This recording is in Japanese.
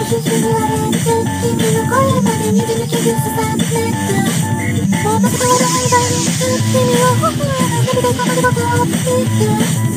に言われず君の声までにじみ傷刺さってくもうまた変わらないだろう君は頬へ涙がまで僕を見て